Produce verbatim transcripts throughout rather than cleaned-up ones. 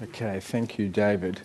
Okay, thank you, David.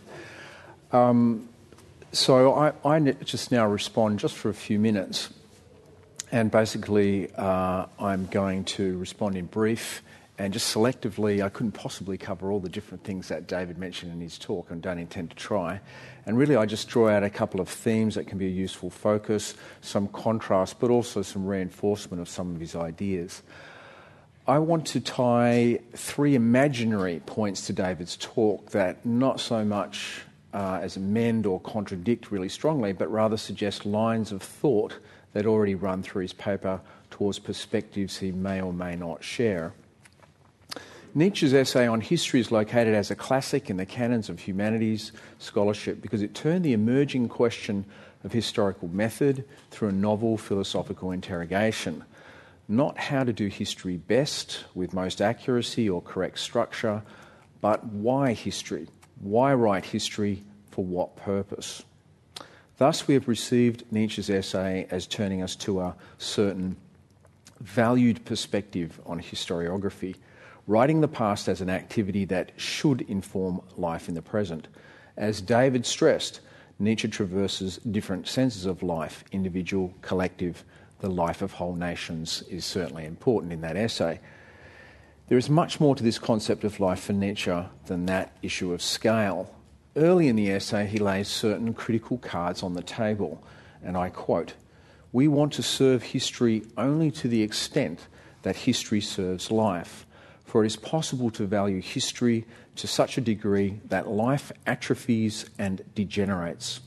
Um, so I, I just now respond just for a few minutes, and basically uh, I'm going to respond in brief and just selectively. I couldn't possibly cover all the different things that David mentioned in his talk and don't intend to try. And really I just draw out a couple of themes that can be a useful focus, some contrast, but also some reinforcement of some of his ideas. I want to tie three imaginary points to David's talk that not so much uh, as amend or contradict really strongly, but rather suggest lines of thought that already run through his paper towards perspectives he may or may not share. Nietzsche's essay on history is located as a classic in the canons of humanities scholarship because it turned the emerging question of historical method through a novel philosophical interrogation. Not how to do history best, with most accuracy or correct structure, but why history? Why write history? For what purpose? Thus we have received Nietzsche's essay as turning us to a certain valued perspective on historiography, writing the past as an activity that should inform life in the present. As David stressed, Nietzsche traverses different senses of life, individual, collective. The life of whole nations is certainly important in that essay. There is much more to this concept of life for Nietzsche than that issue of scale. Early in the essay, he lays certain critical cards on the table, and I quote, "We want to serve history only to the extent that history serves life, for it is possible to value history to such a degree that life atrophies and degenerates.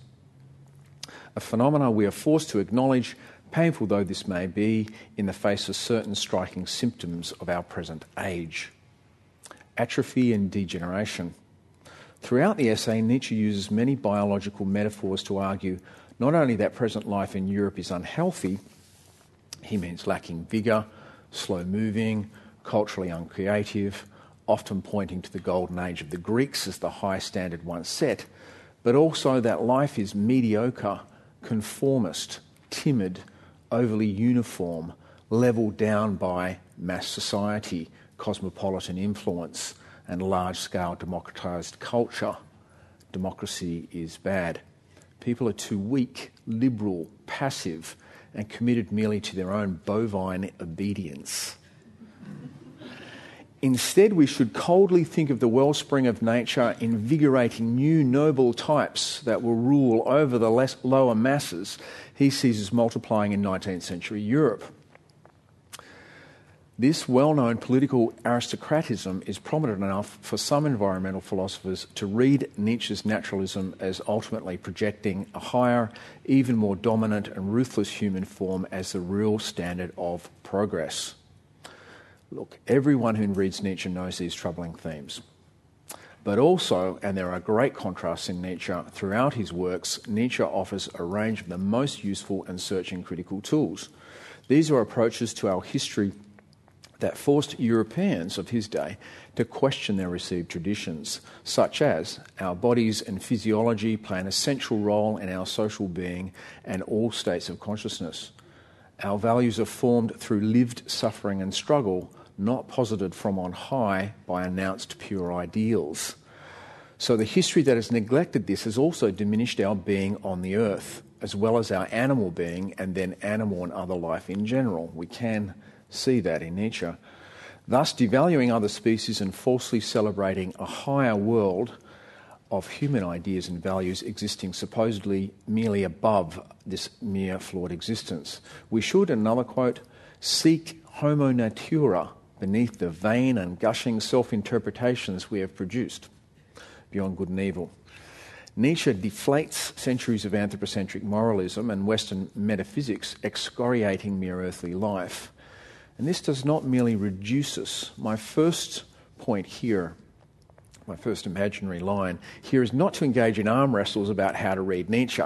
A phenomenon we are forced to acknowledge, painful though this may be, in the face of certain striking symptoms of our present age." Atrophy and degeneration. Throughout the essay, Nietzsche uses many biological metaphors to argue not only that present life in Europe is unhealthy, he means lacking vigour, slow-moving, culturally uncreative, often pointing to the golden age of the Greeks as the high standard once set, but also that life is mediocre, conformist, timid, overly uniform, levelled down by mass society, cosmopolitan influence, and large-scale democratised culture. Democracy is bad. People are too weak, liberal, passive, and committed merely to their own bovine obedience. Instead, we should coldly think of the wellspring of nature invigorating new noble types that will rule over the less, lower masses he sees as multiplying in nineteenth century Europe. This well-known political aristocratism is prominent enough for some environmental philosophers to read Nietzsche's naturalism as ultimately projecting a higher, even more dominant and ruthless human form as the real standard of progress. Look, everyone who reads Nietzsche knows these troubling themes. But also, and there are great contrasts in Nietzsche, throughout his works, Nietzsche offers a range of the most useful and searching critical tools. These are approaches to our history that forced Europeans of his day to question their received traditions, such as our bodies and physiology play an essential role in our social being and all states of consciousness. Our values are formed through lived suffering and struggle, not posited from on high by announced pure ideals. So the history that has neglected this has also diminished our being on the earth, as well as our animal being and then animal and other life in general. We can see that in Nietzsche. Thus devaluing other species and falsely celebrating a higher world of human ideas and values existing supposedly merely above this mere flawed existence. We should, another quote, seek homo natura beneath the vain and gushing self-interpretations we have produced, beyond good and evil. Nietzsche deflates centuries of anthropocentric moralism and Western metaphysics, excoriating mere earthly life. And this does not merely reduce us. My first point here, my first imaginary line here, is not to engage in arm wrestles about how to read Nietzsche.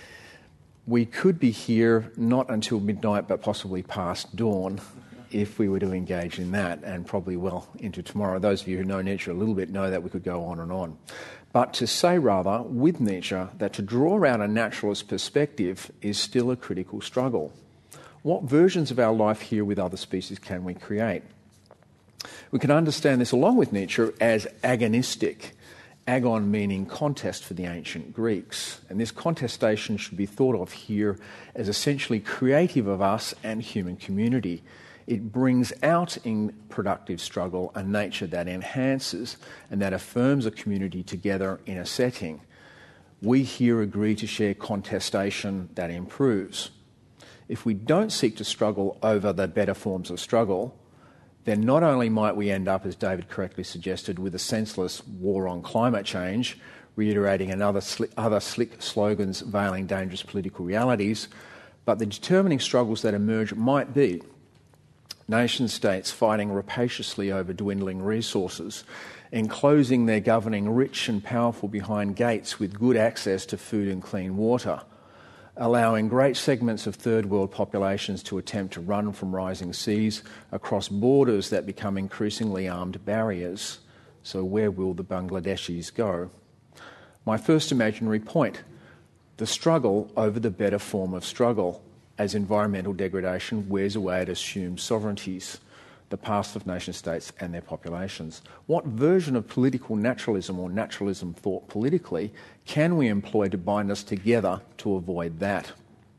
We could be here not until midnight, but possibly past dawn, if we were to engage in that, and probably well into tomorrow. Those of you who know Nietzsche a little bit know that we could go on and on. But to say rather, with Nietzsche, that to draw out a naturalist perspective is still a critical struggle. What versions of our life here with other species can we create? We can understand this along with Nietzsche as agonistic, agon meaning contest for the ancient Greeks. And this contestation should be thought of here as essentially creative of us and human community. It brings out in productive struggle a nature that enhances and that affirms a community together in a setting. We here agree to share contestation that improves. If we don't seek to struggle over the better forms of struggle, then not only might we end up, as David correctly suggested, with a senseless war on climate change, reiterating another sli- other slick slogans veiling dangerous political realities, but the determining struggles that emerge might be nation-states fighting rapaciously over dwindling resources, enclosing their governing rich and powerful behind gates with good access to food and clean water, allowing great segments of third world populations to attempt to run from rising seas across borders that become increasingly armed barriers. So where will the Bangladeshis go? My first imaginary point, the struggle over the better form of struggle, as environmental degradation wears away at assumed sovereignties, the past of nation-states and their populations. What version of political naturalism or naturalism thought politically can we employ to bind us together to avoid that?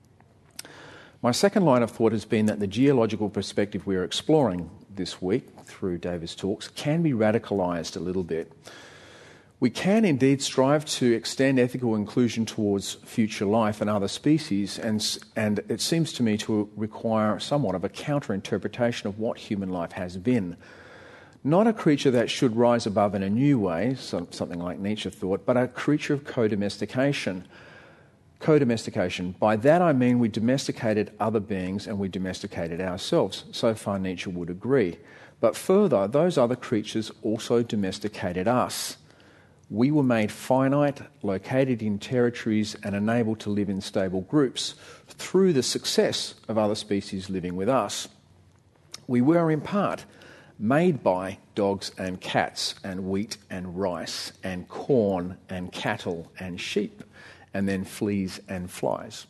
My second line of thought has been that the geological perspective we're exploring this week through David's talks can be radicalised a little bit. We can indeed strive to extend ethical inclusion towards future life and other species, and, and it seems to me to require somewhat of a counter-interpretation of what human life has been. Not a creature that should rise above in a new way, something like Nietzsche thought, but a creature of co-domestication. Co-domestication. By that I mean we domesticated other beings and we domesticated ourselves. So far Nietzsche would agree. But further, those other creatures also domesticated us. We were made finite, located in territories and enabled to live in stable groups through the success of other species living with us. We were in part made by dogs and cats and wheat and rice and corn and cattle and sheep and then fleas and flies.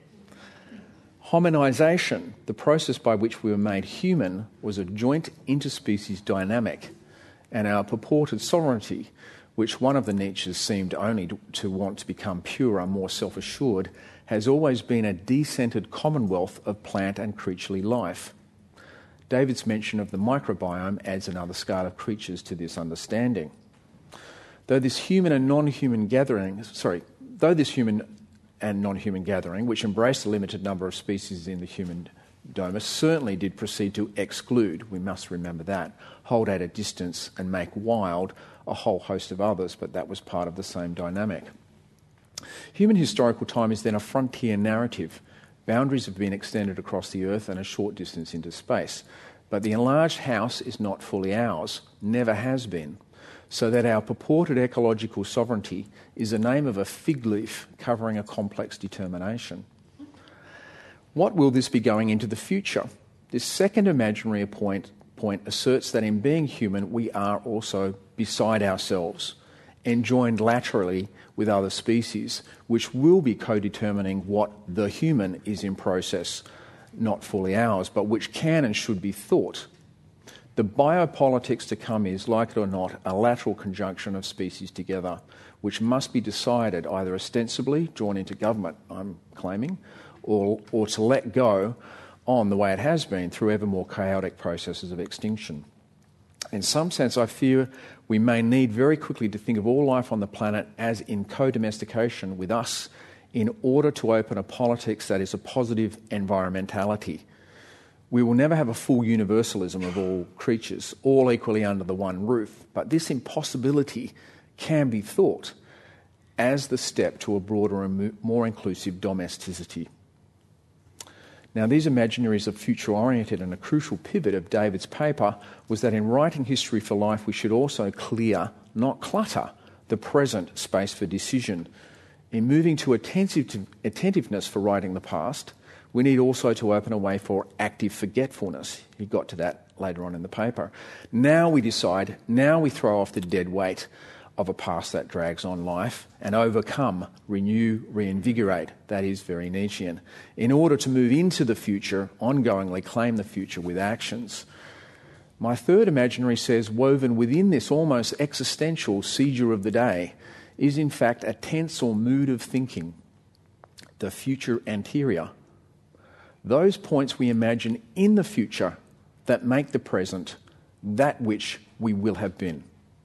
Hominization, the process by which we were made human, was a joint interspecies dynamic, and our purported sovereignty, which one of the Nietzsches seemed only to want to become purer, more self-assured, has always been a decentered commonwealth of plant and creaturely life. David's mention of the microbiome adds another scale of creatures to this understanding. Though this human and non-human gathering, sorry, though this human and non-human gathering, which embraced a limited number of species in the human domus, certainly did proceed to exclude, we must remember that, hold at a distance and make wild a whole host of others, but that was part of the same dynamic. Human historical time is then a frontier narrative. Boundaries have been extended across the earth and a short distance into space. But the enlarged house is not fully ours, never has been, so that our purported ecological sovereignty is the name of a fig leaf covering a complex determination. What will this be going into the future? This second imaginary point, point asserts that in being human we are also beside ourselves, enjoined laterally with other species, which will be co-determining what the human is in process, not fully ours, but which can and should be thought. The biopolitics to come is, like it or not, a lateral conjunction of species together, which must be decided either ostensibly, drawn into government, I'm claiming, or, or to let go on the way it has been through ever more chaotic processes of extinction. In some sense, I fear we may need very quickly to think of all life on the planet as in co-domestication with us in order to open a politics that is a positive environmentality. We will never have a full universalism of all creatures, all equally under the one roof, but this impossibility can be thought as the step to a broader and more inclusive domesticity. Now, these imaginaries are future-oriented, and a crucial pivot of David's paper was that in writing history for life, we should also clear, not clutter, the present space for decision. In moving to attentive, attentiveness for writing the past, we need also to open a way for active forgetfulness. He got to that later on in the paper. Now we decide, now we throw off the dead weight of a past that drags on life and overcome, renew, reinvigorate. That is very Nietzschean. In order to move into the future, ongoingly claim the future with actions. My third imaginary says, woven within this almost existential seizure of the day is in fact a tense or mood of thinking, the future anterior. Those points we imagine in the future that make the present that which we will have been.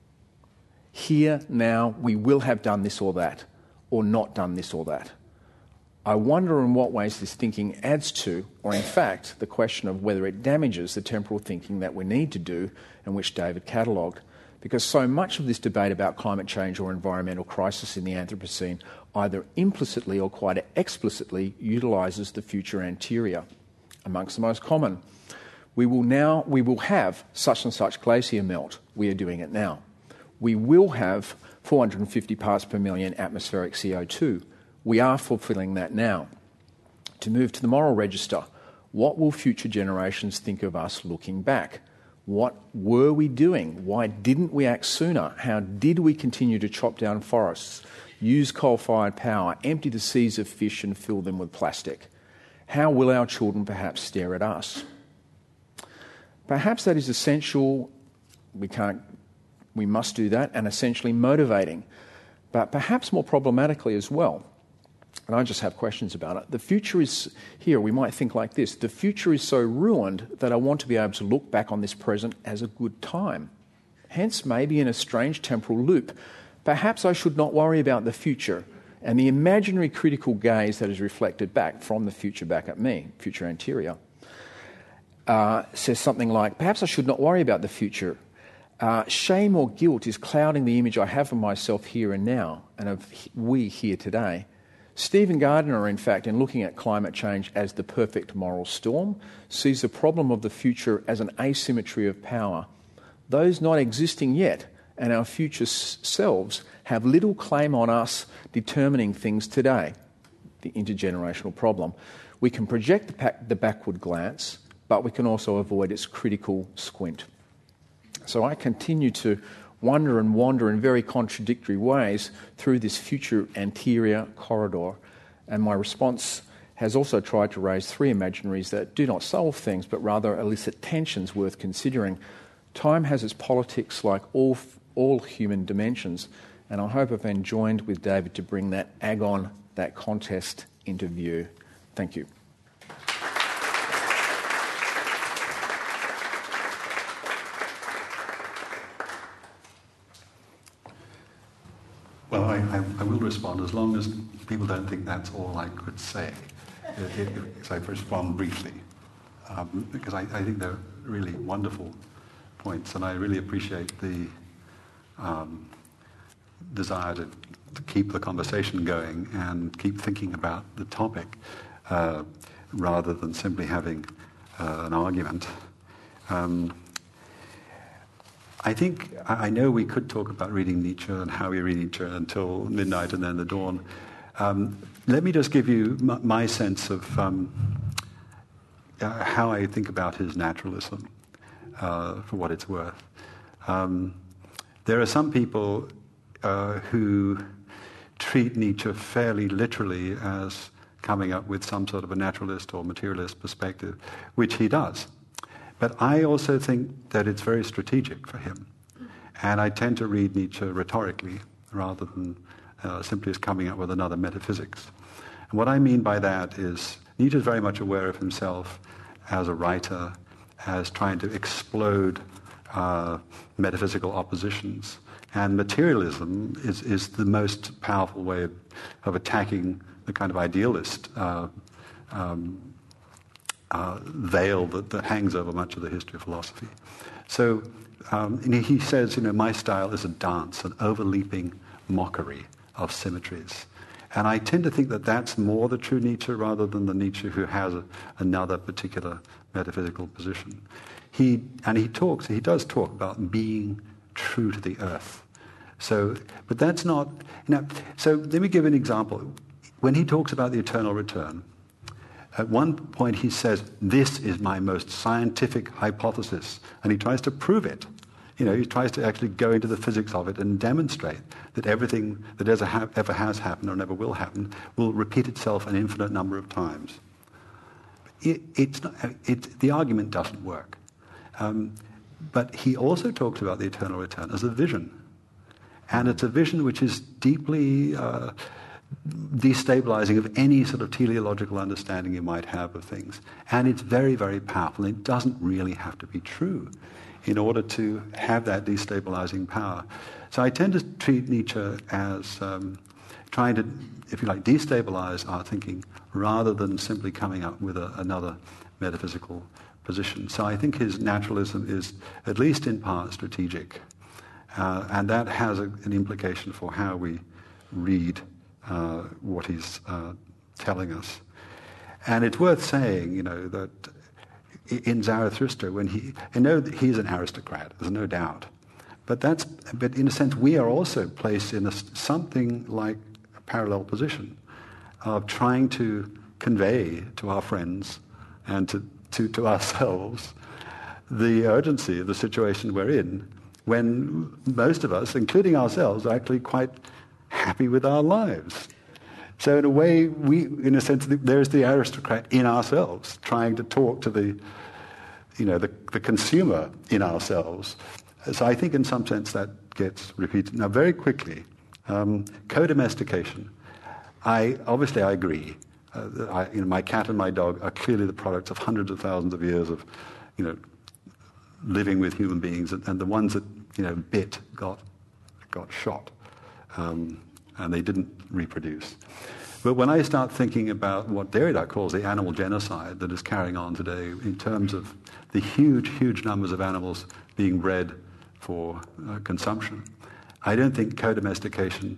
Here, now, we will have done this or that, or not done this or that. I wonder in what ways this thinking adds to, or in fact, the question of whether it damages the temporal thinking that we need to do and which David catalogued. Because so much of this debate about climate change or environmental crisis in the Anthropocene either implicitly or quite explicitly utilises the future anterior. Amongst the most common, we will now, we will have such and such glacier melt. We are doing it now. We will have four hundred fifty parts per million atmospheric C O two. We are fulfilling that now. To move to the moral register, what will future generations think of us looking back? What were we doing? Why didn't we act sooner? How did we continue to chop down forests, use coal-fired power, empty the seas of fish and fill them with plastic? How will our children perhaps stare at us? Perhaps that is essential. We can't, we must do that, and essentially motivating. But perhaps more problematically as well, and I just have questions about it. The future is here. We might think like this. The future is so ruined that I want to be able to look back on this present as a good time. Hence, maybe in a strange temporal loop, perhaps I should not worry about the future and the imaginary critical gaze that is reflected back from the future back at me, future anterior, uh, says something like, perhaps I should not worry about the future. Uh, shame or guilt is clouding the image I have of myself here and now and of we here today. Stephen Gardiner, in fact, in looking at climate change as the perfect moral storm, sees the problem of the future as an asymmetry of power. Those not existing yet and our future s- selves have little claim on us determining things today, the intergenerational problem. We can project the, pa- the backward glance, but we can also avoid its critical squint. So I continue to wonder and wander in very contradictory ways through this future anterior corridor. And my response has also tried to raise three imaginaries that do not solve things, but rather elicit tensions worth considering. Time has its politics like all, all human dimensions, and I hope I've been joined with David to bring that agon, that contest into view. Thank you. Well, I, I, I will respond as long as people don't think that's all I could say. If, if I respond briefly, um, because I, I think they're really wonderful points, and I really appreciate the um, desire to, to keep the conversation going and keep thinking about the topic uh, rather than simply having uh, an argument. Um, I think, I know we could talk about reading Nietzsche and how we read Nietzsche until midnight and then the dawn. Um, let me just give you m- my sense of um, uh, how I think about his naturalism, uh, for what it's worth. Um, there are some people uh, who treat Nietzsche fairly literally as coming up with some sort of a naturalist or materialist perspective, which he does. But I also think that it's very strategic for him. And I tend to read Nietzsche rhetorically rather than uh, simply as coming up with another metaphysics. And what I mean by that is Nietzsche is very much aware of himself as a writer, as trying to explode uh, metaphysical oppositions. And materialism is, is the most powerful way of, of attacking the kind of idealist uh, um, Uh, veil that, that hangs over much of the history of philosophy. So um, and he says, you know, my style is a dance, an overleaping mockery of symmetries. And I tend to think that that's more the true Nietzsche rather than the Nietzsche who has a, another particular metaphysical position. He and he talks, he does talk about being true to the earth. So, but that's not, you know, so let me give an example. When he talks about the eternal return, at one point he says, this is my most scientific hypothesis, and he tries to prove it. You know, he tries to actually go into the physics of it and demonstrate that everything that ever, ha- ever has happened or never will happen will repeat itself an infinite number of times. It, it's not, it, the argument doesn't work. Um, But he also talks about the eternal return as a vision. And it's a vision which is deeply uh, destabilizing of any sort of teleological understanding you might have of things. And it's very, very powerful. It doesn't really have to be true in order to have that destabilizing power. So I tend to treat Nietzsche as um, trying to, if you like, destabilize our thinking rather than simply coming up with a, another metaphysical position. So I think his naturalism is, at least in part, strategic. Uh, and that has a, an implication for how we read uh, what he's uh, telling us. And it's worth saying, you know, that in Zarathustra, when he, I know that he's an aristocrat, there's no doubt. But that's, but in a sense, we are also placed in a, something like a parallel position of trying to convey to our friends and to, to, to ourselves the urgency of the situation we're in, when most of us, including ourselves, are actually quite happy with our lives. So in a way, we, in a sense, there's the aristocrat in ourselves, trying to talk to the, you know, the, the consumer in ourselves. So I think in some sense that gets repeated. Now, very quickly, um, co-domestication. I, obviously, I agree. Uh, I, you know, my cat and my dog are clearly the products of hundreds of thousands of years of, you know, living with human beings, and, and the ones that, you know, bit got got shot, um, and they didn't reproduce. But when I start thinking about what Derrida calls the animal genocide that is carrying on today, in terms of the huge, huge numbers of animals being bred for uh, consumption, I don't think co-domestication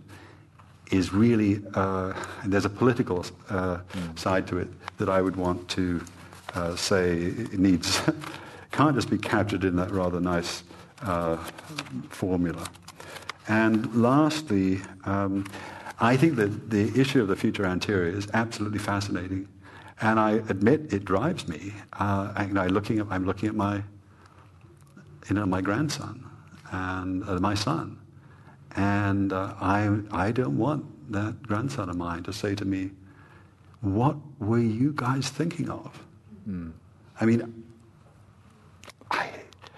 is really, uh, and there's a political uh, mm. side to it that I would want to uh, say it needs, can't just be captured in that rather nice uh, formula. And lastly, um, I think that the issue of the future anterior is absolutely fascinating, and I admit it drives me. Uh, and I looking at, I'm looking at my, you know, my grandson and uh, my son, and uh, I I don't want that grandson of mine to say to me, "What were you guys thinking of?" Mm. I mean, I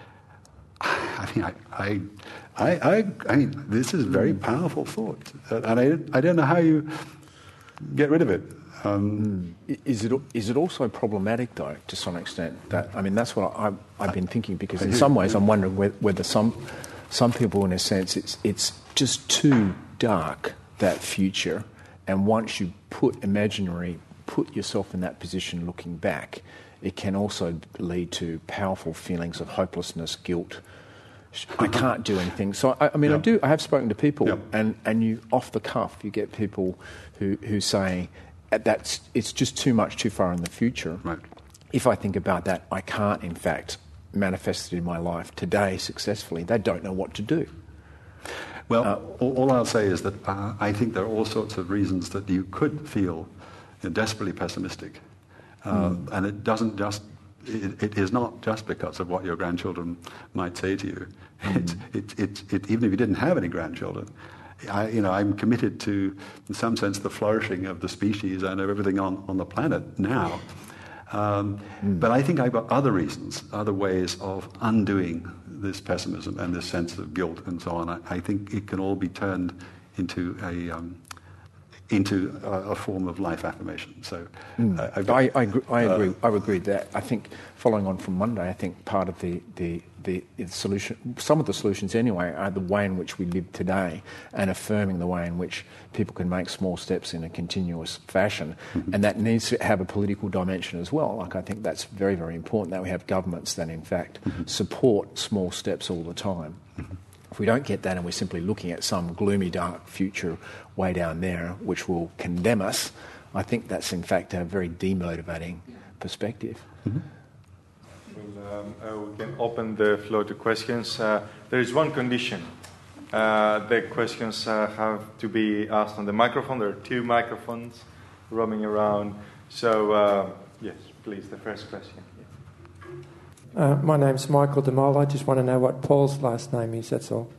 I mean I. I I, I, I mean, this is very powerful thought, and I, I don't know how you get rid of it. Um, is it is it also problematic, though, to some extent? That I mean, that's what I, I've been thinking, because in some ways I'm wondering whether some some people, in a sense, it's it's just too dark, that future, and once you put imaginary, put yourself in that position looking back, it can also lead to powerful feelings of hopelessness, guilt. I can't do anything. So, I, I mean, yep. I do. I have spoken to people, yep. and, and you, off the cuff, you get people who, who say, that's, it's just too much, too far in the future. Right. If I think about that, I can't, in fact, manifest it in my life today successfully. They don't know what to do. Well, uh, all, all I'll say is that uh, I think there are all sorts of reasons that you could feel you know, desperately pessimistic. Uh, mm. And it doesn't just... It, it is not just because of what your grandchildren might say to you. Mm. It, it, it, it, even if you didn't have any grandchildren, I, you know, I'm committed to, in some sense, the flourishing of the species and of everything on, on the planet now. Um, mm. But I think I've got other reasons, other ways of undoing this pessimism and this sense of guilt and so on. I, I think it can all be turned into a... Um, into a, a form of life affirmation. So, mm. uh, got, I, I, agree, I agree. Uh, I would agree with that. I think, following on from Monday, I think part of the, the, the, the solution, some of the solutions anyway, are the way in which we live today, and affirming the way in which people can make small steps in a continuous fashion, mm-hmm. and that needs to have a political dimension as well. Like, I think that's very, very important that we have governments that, in fact, mm-hmm. support small steps all the time. Mm-hmm. If we don't get that, and we're simply looking at some gloomy, dark future way down there, which will condemn us, I think that's in fact a very demotivating perspective. Mm-hmm. Well, um, uh, we can open the floor to questions. Uh, there is one condition. Uh, the questions uh, have to be asked on the microphone. There are two microphones roaming around. So, uh, yes, please, the first question. Uh, my name's Michael DeMol. I just want to know what Paul's last name is, that's all.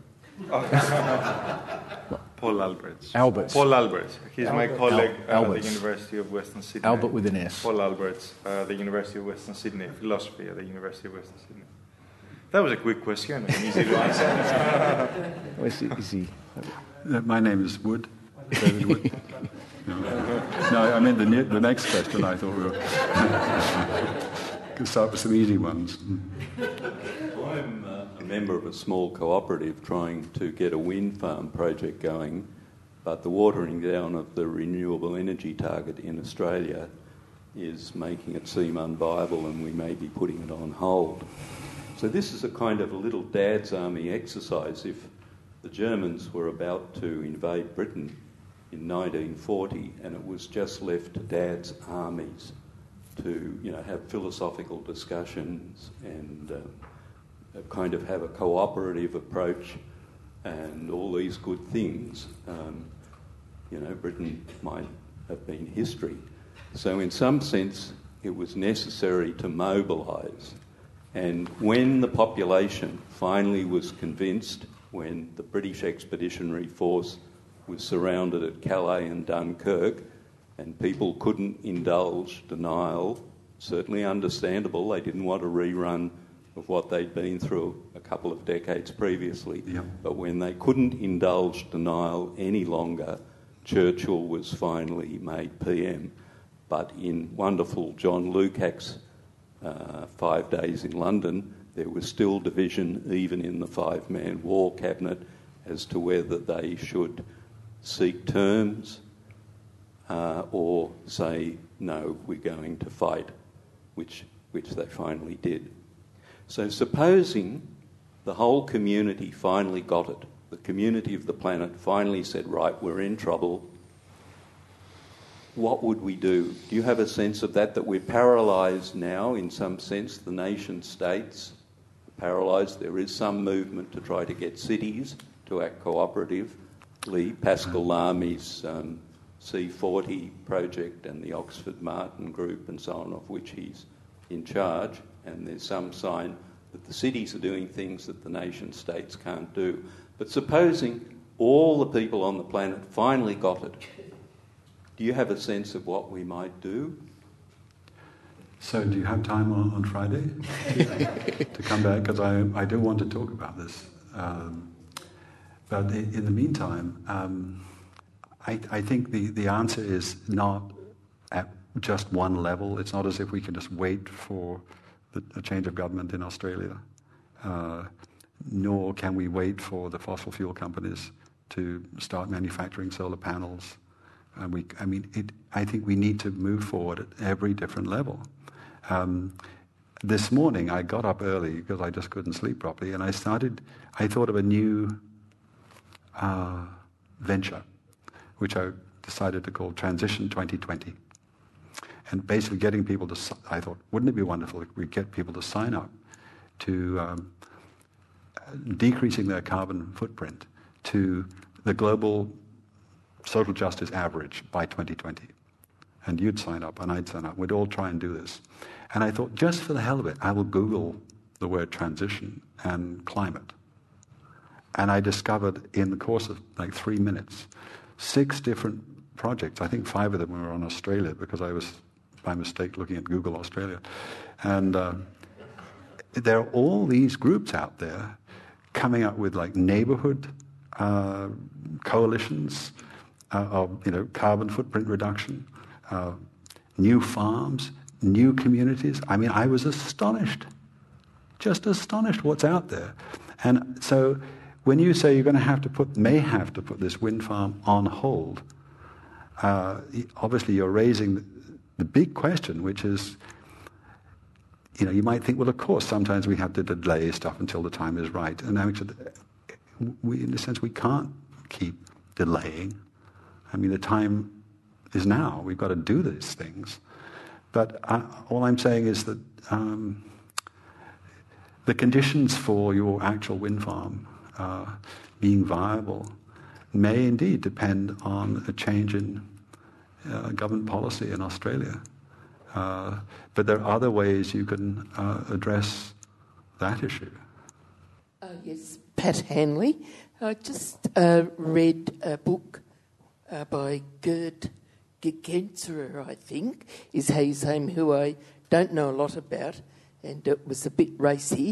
Paul Alberts. Alberts. Paul Alberts. He's Albert. my colleague Al- uh, at the University of Western Sydney. Albert with an S. Paul Alberts, uh, the University of Western Sydney, philosophy at the University of Western Sydney. That was a quick question, and easy to answer. Where's the easy? Uh, my name is Wood, David Wood. No, no I meant the, ne- the next question. I thought we were could start with some easy ones. I'm uh, a member of a small cooperative trying to get a wind farm project going, but the watering down of the renewable energy target in Australia is making it seem unviable, and we may be putting it on hold. So this is a kind of a little dad's army exercise. If the Germans were about to invade Britain in nineteen forty and it was just left to dad's armies to, you know, have philosophical discussions and uh, kind of have a cooperative approach and all these good things, um, you know, Britain might have been history. So in some sense, it was necessary to mobilise. And when the population finally was convinced, when the British Expeditionary Force was surrounded at Calais and Dunkirk, and people couldn't indulge denial, certainly understandable, they didn't want a rerun of what they'd been through a couple of decades previously. Yeah. But when they couldn't indulge denial any longer, Churchill was finally made P M. But in wonderful John Lukács' uh, Five Days in London, there was still division even in the five-man war cabinet as to whether they should seek terms uh, or say, no, we're going to fight, which, which they finally did. So supposing the whole community finally got it, the community of the planet finally said, right, we're in trouble, what would we do? Do you have a sense of that, that we're paralysed now in some sense, the nation states are paralysed? There is some movement to try to get cities to act cooperatively. Pascal Lamy's um, C forty project and the Oxford Martin Group and so on, of which he's in charge, and there's some sign that the cities are doing things that the nation states can't do. But supposing all the people on the planet finally got it, do you have a sense of what we might do? So do you have time on, on Friday to, to come back? Because I, I do want to talk about this. Um, but in, in the meantime, um, I, I think the, the answer is not at just one level. It's not as if we can just wait for the, a change of government in Australia, uh, nor can we wait for the fossil fuel companies to start manufacturing solar panels. And we, I mean, it, I think we need to move forward at every different level. Um, this morning I got up early because I just couldn't sleep properly, and I started, I thought of a new uh, venture, which I decided to call Transition twenty twenty. And basically getting people to, I thought, wouldn't it be wonderful if we get people to sign up to um, decreasing their carbon footprint to the global social justice average by twenty twenty. And you'd sign up and I'd sign up. We'd all try and do this. And I thought, just for the hell of it, I will Google the word transition and climate. And I discovered in the course of like three minutes, six different projects. I think five of them were on Australia because I was, by mistake, looking at Google Australia. And uh, there are all these groups out there coming up with like neighborhood uh, coalitions, Uh, of you know, carbon footprint reduction, uh, new farms, new communities. I mean, I was astonished, just astonished what's out there. And so when you say you're going to have to put, may have to put this wind farm on hold, uh, obviously you're raising the, the big question, which is, you know, you might think, well, of course, sometimes we have to delay stuff until the time is right. And actually, we, in a sense, we can't keep delaying. I mean, the time is now. We've got to do these things. But uh, all I'm saying is that um, the conditions for your actual wind farm uh, being viable may indeed depend on a change in uh, government policy in Australia. Uh, but there are other ways you can uh, address that issue. Uh, yes, Pat Hanley. I just uh, read a book Uh, by Gerd Gigerenzer, I think, is how you say him, who I don't know a lot about, and it was a bit racy.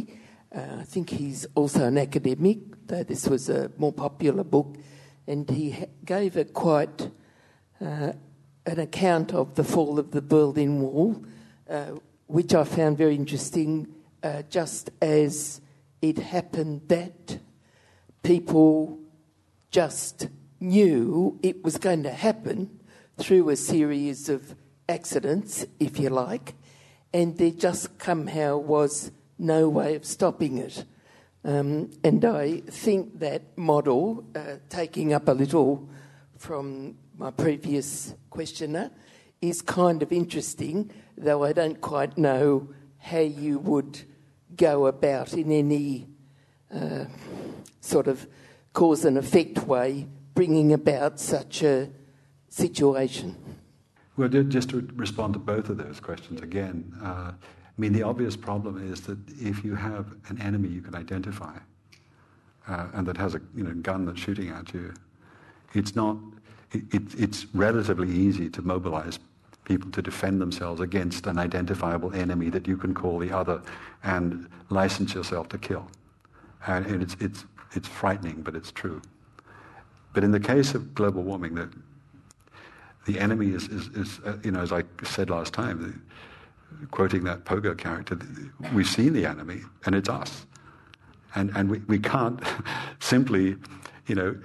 Uh, I think he's also an academic, though this was a more popular book, and he ha- gave a quite uh, an account of the fall of the Berlin Wall, uh, which I found very interesting, uh, just as it happened that people just knew it was going to happen through a series of accidents, if you like, and there just somehow was no way of stopping it. Um, and I think that model, uh, taking up a little from my previous questioner, is kind of interesting, though I don't quite know how you would go about in any uh, sort of cause and effect way bringing about such a situation. Well, just to respond to both of those questions again, uh, I mean, the obvious problem is that if you have an enemy you can identify uh, and that has a you know gun that's shooting at you, it's not. It, it, it's relatively easy to mobilize people to defend themselves against an identifiable enemy that you can call the other and license yourself to kill. And, and it's it's it's frightening, but it's true. But in the case of global warming, the the enemy is is, is uh, you know as I said last time. The, quoting that Pogo character, we've seen the enemy, and it's us. And and we, we can't simply, you know,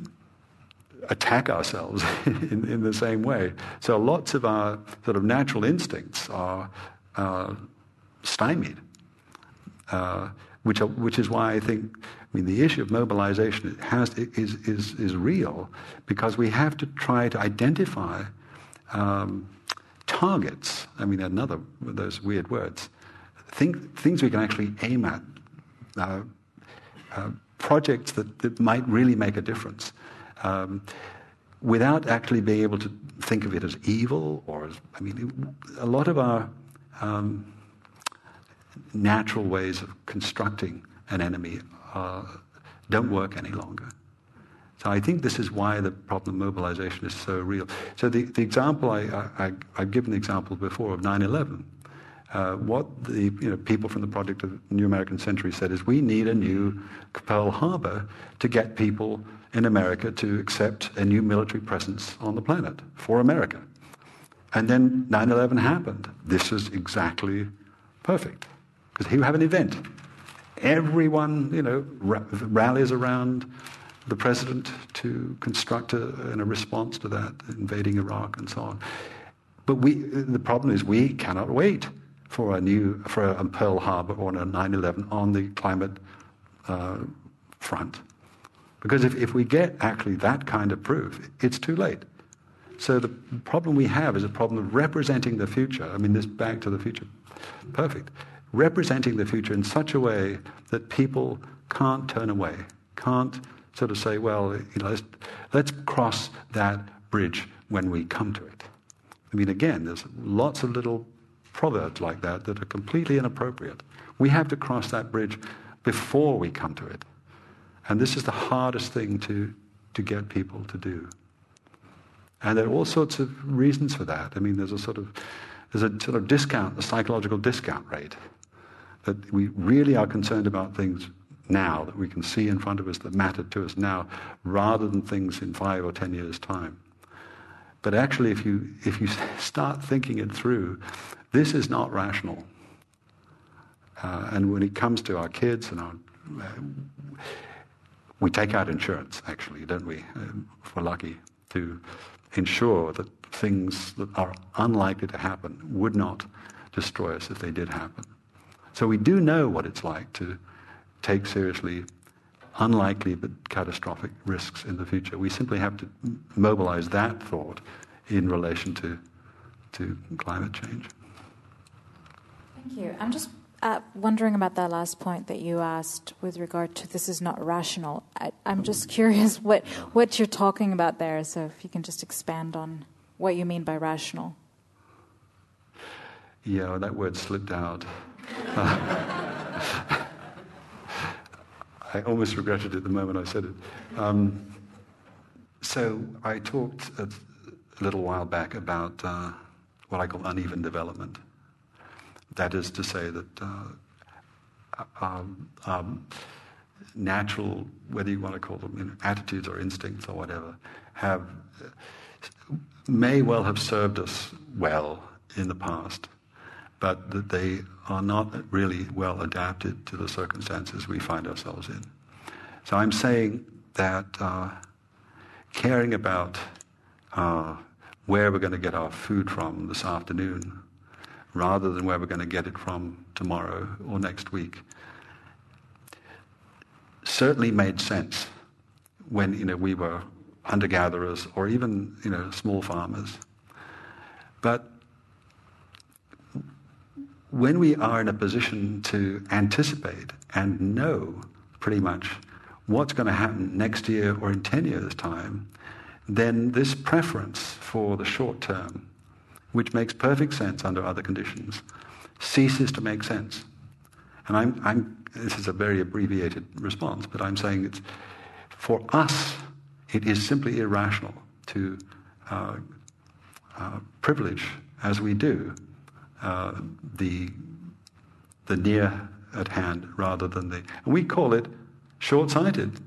attack ourselves in, in the same way. So lots of our sort of natural instincts are uh, stymied, uh, which are, which is why I think, I mean, the issue of mobilization has is is is real, because we have to try to identify Um, targets, I mean, another of those weird words, think, things we can actually aim at, uh, uh, projects that, that might really make a difference, um, without actually being able to think of it as evil or as, I mean, it, a lot of our um, natural ways of constructing an enemy uh, don't work any longer. So I think this is why the problem of mobilization is so real. So the, the example, I, I, I've given the example before of nine eleven. Uh, what the you know, people from the Project of New American Century said is we need a new Pearl Harbor to get people in America to accept a new military presence on the planet for America. And then nine eleven happened. This is exactly perfect, because here we have an event. Everyone, you know, ra- rallies around the president to construct a, a response to that, invading Iraq and so on. But we, the problem is we cannot wait for a new, for a Pearl Harbor or a nine eleven on the climate uh, front. Because if, if we get actually that kind of proof, it's too late. So the problem we have is a problem of representing the future. I mean, this Back to the Future, perfect. Representing the future in such a way that people can't turn away, can't sort of say, well, you know, let's, let's cross that bridge when we come to it. I mean, again, there's lots of little proverbs like that that are completely inappropriate. We have to cross that bridge before we come to it. And this is the hardest thing to, to get people to do. And there are all sorts of reasons for that. I mean, there's a sort of, there's a sort of discount, a psychological discount rate, that we really are concerned about things now, that we can see in front of us, that matter to us now, rather than things in five or ten years' time. But actually, if you if you start thinking it through, this is not rational. Uh, and when it comes to our kids and our, uh, we take out insurance, actually, don't we? Um, if we're lucky, to ensure that things that are unlikely to happen would not destroy us if they did happen. So we do know what it's like to take seriously unlikely but catastrophic risks in the future. We simply have to mobilize that thought in relation to to climate change. Thank you. I'm just uh, wondering about that last point that you asked with regard to this is not rational. I, I'm just curious what, what you're talking about there, so if you can just expand on what you mean by rational. Yeah, that word slipped out. Uh, I almost regretted it the moment I said it. Um, so I talked a, a little while back about uh, what I call uneven development. That is to say that uh, um, um, natural, whether you want to call them you know, attitudes or instincts or whatever, have may well have served us well in the past, but that they are not really well adapted to the circumstances we find ourselves in. So I'm saying that uh, caring about uh, where we're going to get our food from this afternoon, rather than where we're going to get it from tomorrow or next week, certainly made sense when you know we were hunter-gatherers or even you know small farmers. But when we are in a position to anticipate and know pretty much what's going to happen next year or in ten years' time, then this preference for the short term, which makes perfect sense under other conditions, ceases to make sense. And I'm, I'm, this is a very abbreviated response, but I'm saying it's, for us, it is simply irrational to uh, uh, privilege, as we do, uh, the, the near at hand rather than the... And we call it short-sighted.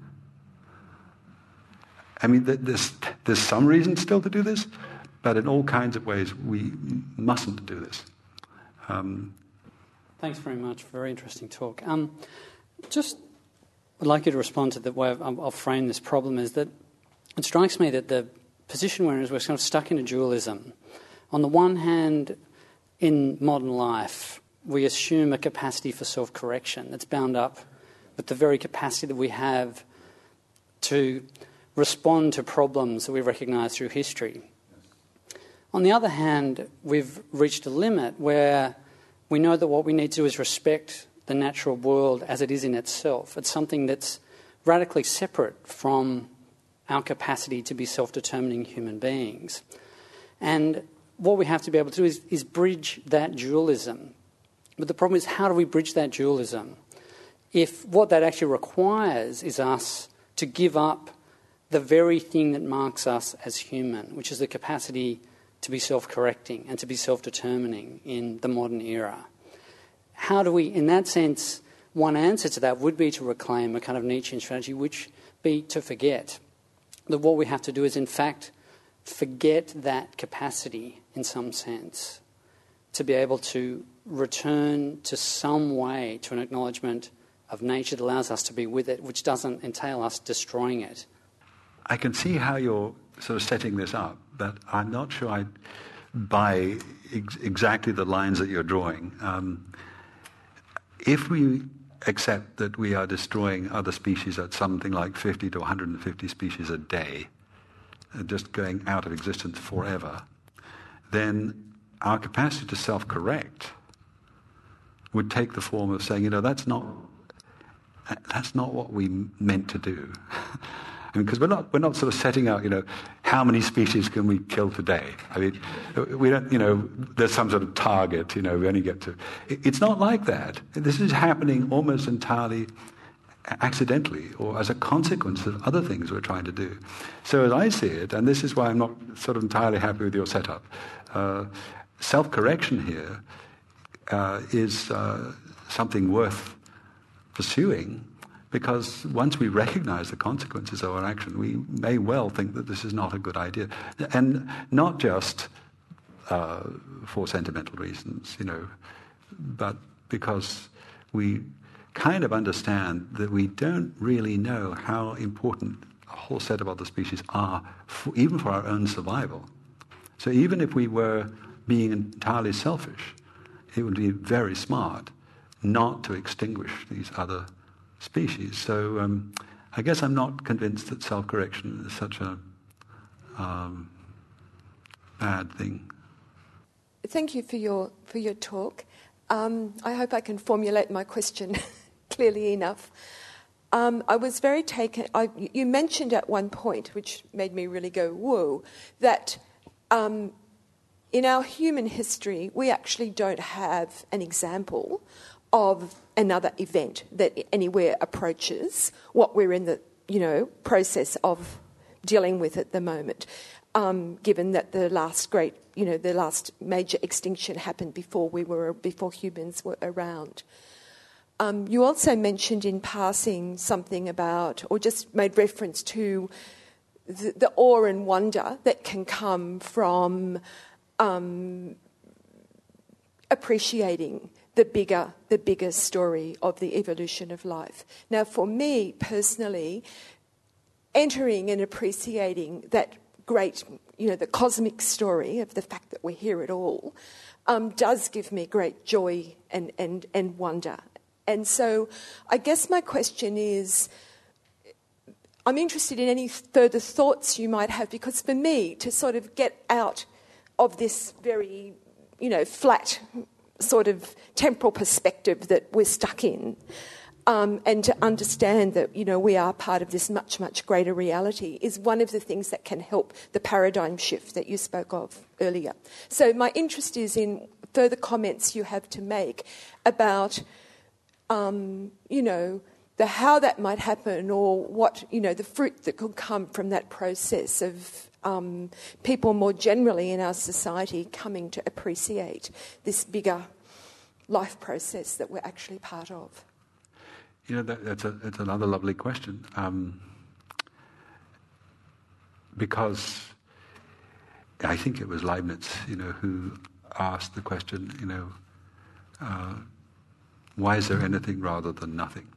I mean, there's, there's some reason still to do this, but in all kinds of ways we mustn't do this. Um, Thanks very much. Very interesting talk. Um, just would like you to respond to the way I've, I'll frame this problem is that it strikes me that the position we're in is we're kind of stuck in a dualism. On the one hand, in modern life, we assume a capacity for self-correction that's bound up with the very capacity that we have to respond to problems that we recognise through history. On the other hand, we've reached a limit where we know that what we need to do is respect the natural world as it is in itself. It's something that's radically separate from our capacity to be self-determining human beings. And what we have to be able to do is, is bridge that dualism. But the problem is, how do we bridge that dualism? If what that actually requires is us to give up the very thing that marks us as human, which is the capacity to be self-correcting and to be self-determining in the modern era. How do we, in that sense, one answer to that would be to reclaim a kind of Nietzschean strategy, which be to forget. That what we have to do is, in fact, forget that capacity in some sense, to be able to return to some way to an acknowledgement of nature that allows us to be with it, which doesn't entail us destroying it. I can see how you're sort of setting this up, but I'm not sure I buy ex- exactly the lines that you're drawing. Um, if we accept that we are destroying other species at something like fifty to one hundred fifty species a day, uh, just going out of existence forever, then our capacity to self-correct would take the form of saying, you know, that's not that's not what we meant to do. I mean, because we're not we're not sort of setting out, you know, how many species can we kill today? I mean, we don't, you know, there's some sort of target, you know, we only get to. It's not like that. This is happening almost entirely accidentally or as a consequence of other things we're trying to do. So as I see it, and this is why I'm not sort of entirely happy with your setup, uh, self-correction here uh, is uh, something worth pursuing. Because once we recognize the consequences of our action, we may well think that this is not a good idea. And not just uh, for sentimental reasons, you know, but because we kind of understand that we don't really know how important a whole set of other species are, for, even for our own survival. So even if we were being entirely selfish, it would be very smart not to extinguish these other species. So um, I guess I'm not convinced that self-correction is such a um, bad thing. Thank you for your for your talk. Um, I hope I can formulate my question clearly enough. Um, I was very taken. I, you mentioned at one point, which made me really go whoa, that um, in our human history we actually don't have an example of another event that anywhere approaches what we're in the, you know, process of dealing with at the moment, um, given that the last great, you know, the last major extinction happened before we were, before humans were around. Um, you also mentioned in passing something about, or just made reference to, the, the awe and wonder that can come from um, appreciating the bigger, the bigger story of the evolution of life. Now, for me personally, entering and appreciating that great, you know, the cosmic story of the fact that we're here at all, um, does give me great joy and, and, and wonder. And so I guess my question is, I'm interested in any further thoughts you might have, because for me, to sort of get out of this very, you know, flat sort of temporal perspective that we're stuck in, um, and to understand that, you know, we are part of this much, much greater reality is one of the things that can help the paradigm shift that you spoke of earlier. So my interest is in further comments you have to make about, um, you know, the how that might happen, or what, you know, the fruit that could come from that process of um, people more generally in our society coming to appreciate this bigger life process that we're actually part of. You know, that, that's, a, that's another lovely question. Um, because I think it was Leibniz, you know, who asked the question, you know, uh, why is there anything rather than nothing?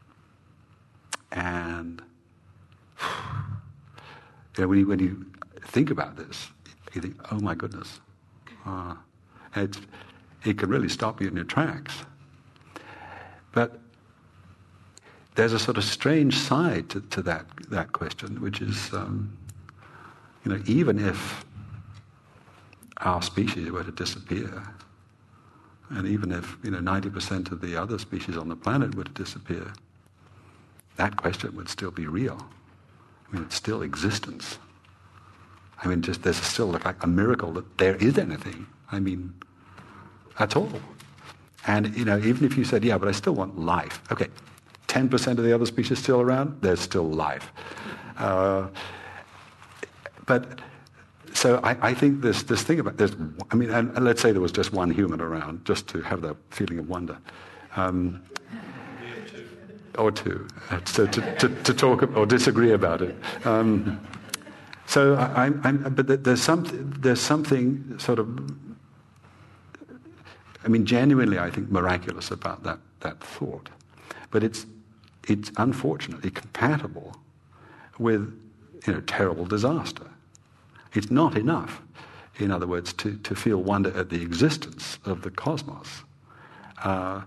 And you know, when you, when you think about this, you think, oh my goodness, uh, it, it can really stop you in your tracks. But there's a sort of strange side to, to that that question, which is, um, you know, even if our species were to disappear, and even if, you know, ninety percent of the other species on the planet were to disappear, that question would still be real. I mean, it's still existence. I mean, just there's still like a miracle that there is anything. I mean, at all. And, you know, even if you said, yeah, but I still want life. Okay, ten percent of the other species still around, there's still life. Uh, but, so I, I think this this thing about, there's, I mean, and, and let's say there was just one human around, just to have that feeling of wonder. Um, or two, uh, so to, to, to talk or disagree about it. Um, so, I, I'm, I'm, but there's something, there's something sort of, I mean, genuinely, I think, miraculous about that that thought. But it's it's unfortunately compatible with, you know, terrible disaster. It's not enough, in other words, to, to feel wonder at the existence of the cosmos. Uh,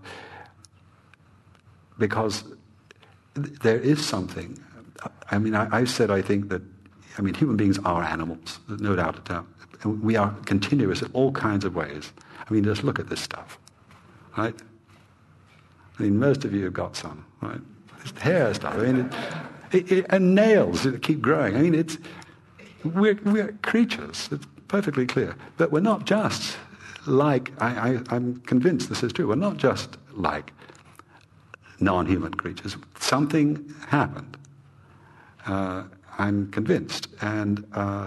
because there is something, I mean, I, I said I think that, I mean, human beings are animals, no doubt about it. We are continuous in all kinds of ways. I mean, just look at this stuff, right? I mean, most of you have got some, right? This hair stuff, I mean, it, it, it, and nails that keep growing. I mean, it's, we're, we're creatures, it's perfectly clear. But we're not just like, I, I, I'm convinced this is true, we're not just like non-human creatures. Something happened. Uh, I'm convinced. And, uh,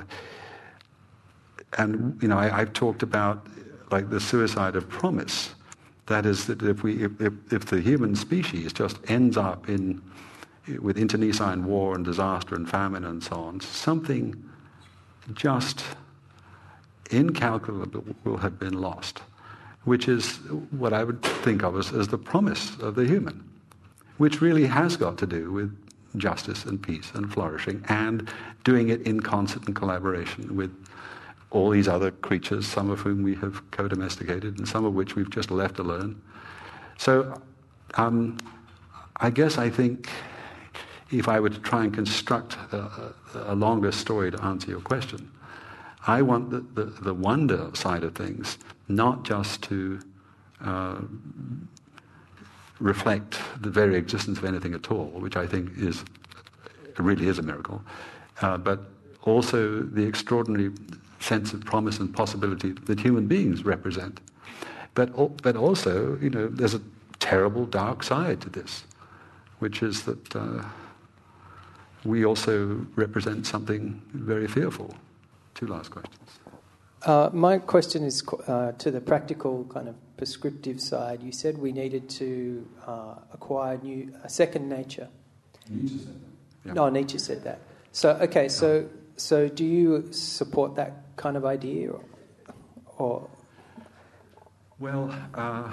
and you know, I, I've talked about like the suicide of promise. That is, that if we, if, if, if the human species just ends up in, with internecine war and disaster and famine and so on, something just incalculable will have been lost, which is what I would think of as, as the promise of the human, which really has got to do with justice and peace and flourishing, and doing it in concert and collaboration with all these other creatures, some of whom we have co-domesticated and some of which we've just left alone. So um, I guess I think if I were to try and construct a, a longer story to answer your question, I want the, the, the wonder side of things not just to uh, reflect the very existence of anything at all, which I think is really is a miracle, uh, but also the extraordinary sense of promise and possibility that human beings represent. But but also, you know, there's a terrible dark side to this, which is that uh, we also represent something very fearful. Two last questions. Uh, my question is uh, to the practical kind of prescriptive side, you said we needed to uh, acquire new a second nature. Nietzsche said that. Yeah. No, Nietzsche said that. So okay, so so do you support that kind of idea, or? or well, uh,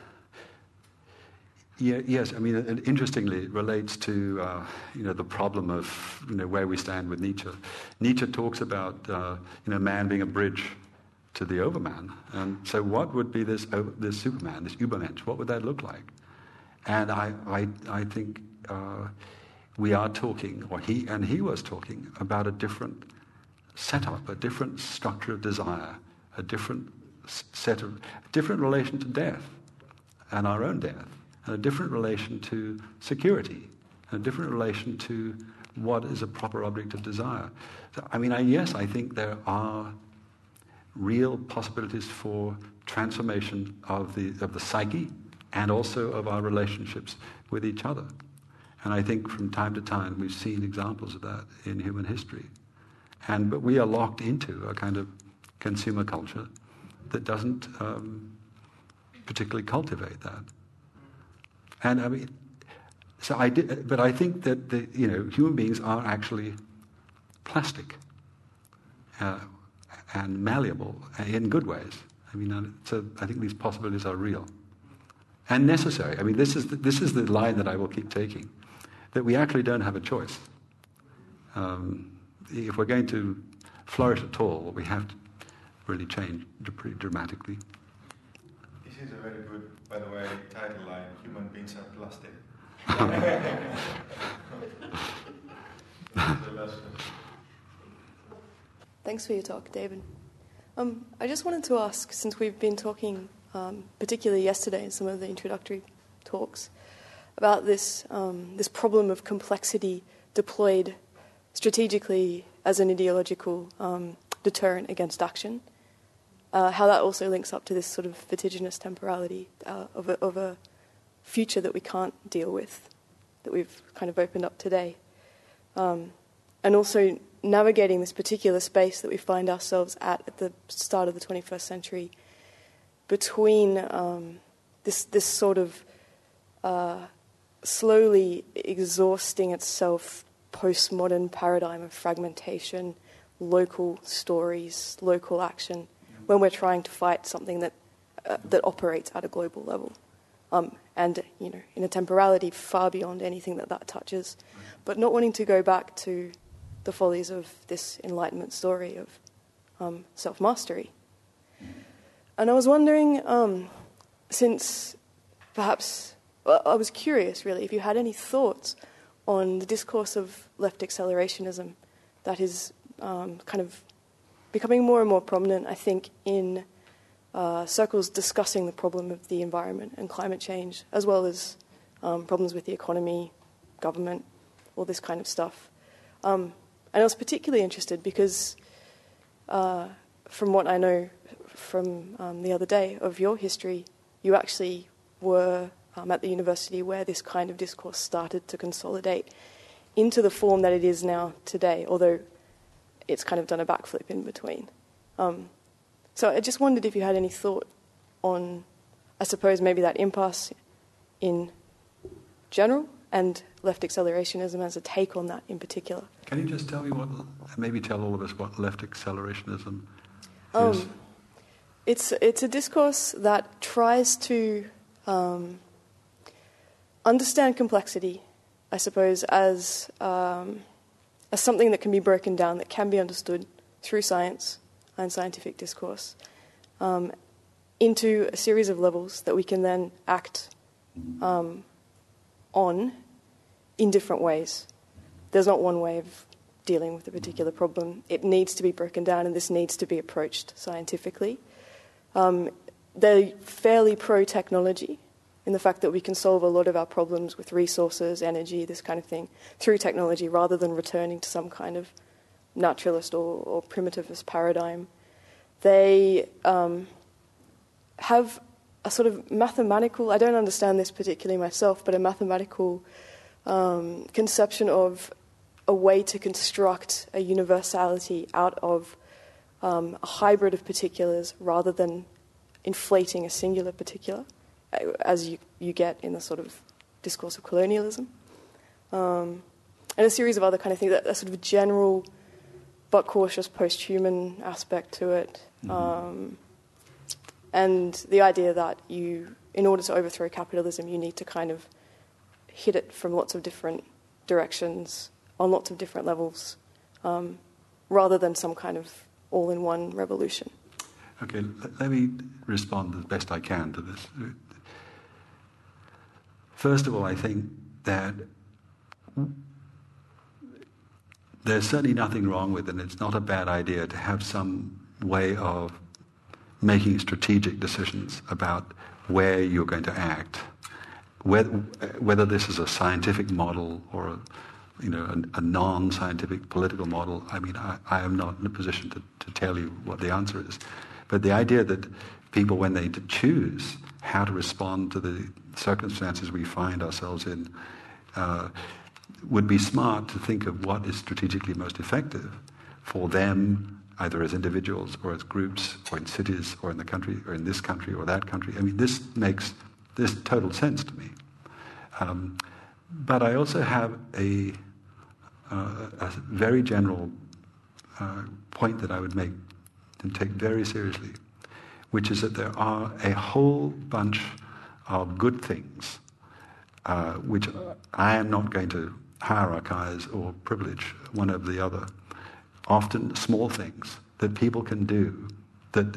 yeah, yes. I mean, it, interestingly, it relates to uh, you know the problem of you know where we stand with Nietzsche. Nietzsche talks about uh, you know man being a bridge to the Overman, and so what would be this this Superman, this Übermensch? What would that look like? And I I I think uh, we are talking, or he and he was talking about a different setup, a different structure of desire, a different set of a different relation to death and our own death, and a different relation to security, and a different relation to what is a proper object of desire. So, I mean, I, yes, I think there are real possibilities for transformation of the of the psyche and also of our relationships with each other. And I think from time to time we've seen examples of that in human history. And but we are locked into a kind of consumer culture that doesn't um, particularly cultivate that. And I mean, so I did, but I think that the you know human beings are actually plastic uh, and malleable in good ways. I mean, so I think these possibilities are real and necessary. I mean, this is the, this is the line that I will keep taking, that we actually don't have a choice. Um, if we're going to flourish at all, we have to really change pretty dramatically. This is a very good, by the way, title line, Human Beings Are Plastic. Thanks for your talk, David. Um, I just wanted to ask, since we've been talking, um, particularly yesterday in some of the introductory talks, about this um, this problem of complexity deployed strategically as an ideological um, deterrent against action, uh, how that also links up to this sort of vertiginous temporality uh, of, a, of a future that we can't deal with, that we've kind of opened up today. Um, and also navigating this particular space that we find ourselves at at the start of the twenty-first century between um, this this sort of uh, slowly exhausting itself postmodern paradigm of fragmentation, local stories, local action, when we're trying to fight something that uh, that operates at a global level, um, and you know, in a temporality far beyond anything that that touches, but not wanting to go back to the follies of this Enlightenment story of um, self-mastery. And I was wondering, um, since perhaps, well, I was curious really, if you had any thoughts on the discourse of left accelerationism that is um, kind of becoming more and more prominent, I think, in uh, circles discussing the problem of the environment and climate change, as well as um, problems with the economy, government, all this kind of stuff. Um, and I was particularly interested because uh, from what I know from um, the other day of your history, you actually were um, at the university where this kind of discourse started to consolidate into the form that it is now today, although it's kind of done a backflip in between. Um, so I just wondered if you had any thought on, I suppose, maybe that impasse in general and left accelerationism as a take on that in particular. Can you just tell me what, maybe tell all of us what left accelerationism um, is? It's, it's a discourse that tries to um, understand complexity, I suppose, as um, as something that can be broken down, that can be understood through science and scientific discourse, um, into a series of levels that we can then act um, on in different ways. There's not one way of dealing with a particular problem. It needs to be broken down, and this needs to be approached scientifically. Um, they're fairly pro-technology in the fact that we can solve a lot of our problems with resources, energy, this kind of thing, through technology rather than returning to some kind of naturalist or, or primitivist paradigm. They um, have a sort of mathematical, I don't understand this particularly myself, but a mathematical um, conception of a way to construct a universality out of um, a hybrid of particulars rather than inflating a singular particular, as you, you get in the sort of discourse of colonialism. Um, and a series of other kind of things, that, that sort of general but cautious post-human aspect to it. Mm-hmm. Um, and the idea that you, in order to overthrow capitalism, you need to kind of hit it from lots of different directions, on lots of different levels, um, rather than some kind of all-in-one revolution. Okay, let me respond as best I can to this. First of all, I think that there's certainly nothing wrong with it, and it's not a bad idea to have some way of making strategic decisions about where you're going to act, whether, whether this is a scientific model or a, you know, a, a non-scientific political model. I mean, I, I am not in a position to, to tell you what the answer is. But the idea that people, when they choose how to respond to the circumstances we find ourselves in, uh, would be smart to think of what is strategically most effective for them, either as individuals or as groups or in cities or in the country or in this country or that country. I mean, this makes this total sense to me. Um, but I also have a, uh, a very general uh, point that I would make and take very seriously, which is that there are a whole bunch of good things uh, which I am not going to hierarchize or privilege one over the other. Often small things that people can do that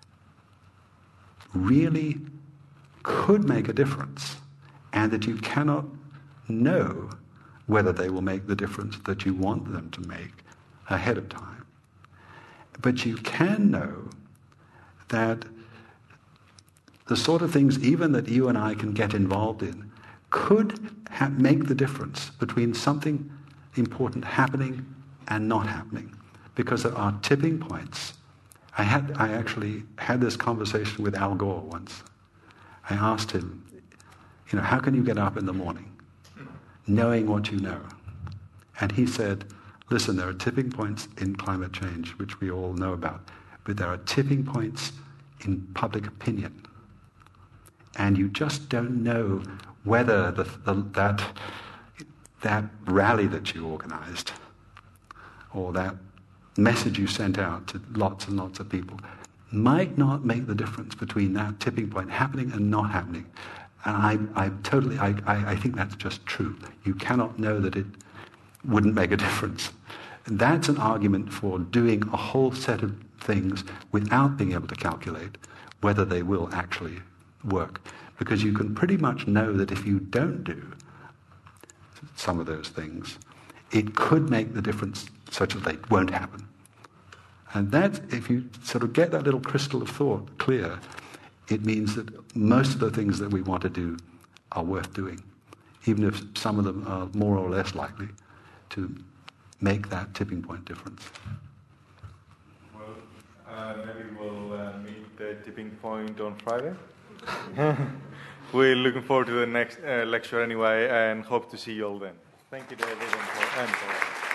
really could make a difference, and that you cannot know whether they will make the difference that you want them to make ahead of time. But you can know that the sort of things even that you and I can get involved in could ha- make the difference between something important happening and not happening, because there are tipping points. I had I actually had this conversation with Al Gore once. I asked him, you know, how can you get up in the morning knowing what you know? And he said, listen, there are tipping points in climate change, which we all know about, but there are tipping points in public opinion. And you just don't know whether the, the, that, that rally that you organized or that message you sent out to lots and lots of people might not make the difference between that tipping point happening and not happening. And I, I totally, I, I, I think that's just true. You cannot know that it wouldn't make a difference. And that's an argument for doing a whole set of things without being able to calculate whether they will actually work. Because you can pretty much know that if you don't do some of those things, it could make the difference such that they won't happen. And that, if you sort of get that little crystal of thought clear, it means that most of the things that we want to do are worth doing, even if some of them are more or less likely to make that tipping point difference. Well, uh, maybe we'll uh, meet the tipping point on Friday. We're looking forward to the next uh, lecture anyway, and hope to see you all then. Thank you, David, and Paul.